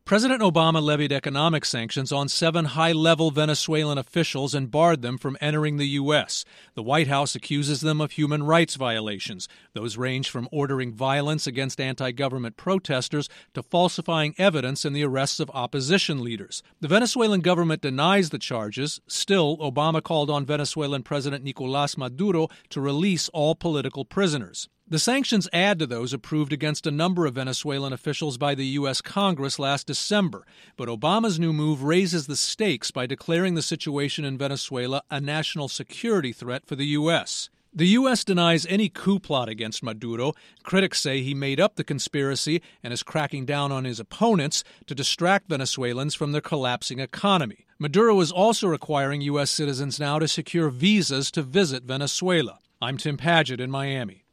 President Obama levied economic sanctions on 7 high-level Venezuelan officials and barred them from entering the U.S. The White House accuses them of human rights violations. Those range from ordering violence against anti-government protesters to falsifying evidence in the arrests of opposition leaders. The Venezuelan government denies the charges. Still, Obama called on Venezuelan President Nicolás Maduro to release all political prisoners. The sanctions add to those approved against a number of Venezuelan officials by the U.S. Congress last December. But Obama's new move raises the stakes by declaring the situation in Venezuela a national security threat for the U.S. The U.S. denies any coup plot against Maduro. Critics say he made up the conspiracy and is cracking down on his opponents to distract Venezuelans from their collapsing economy. Maduro is also requiring U.S. citizens now to secure visas to visit Venezuela. I'm Tim Padgett in Miami.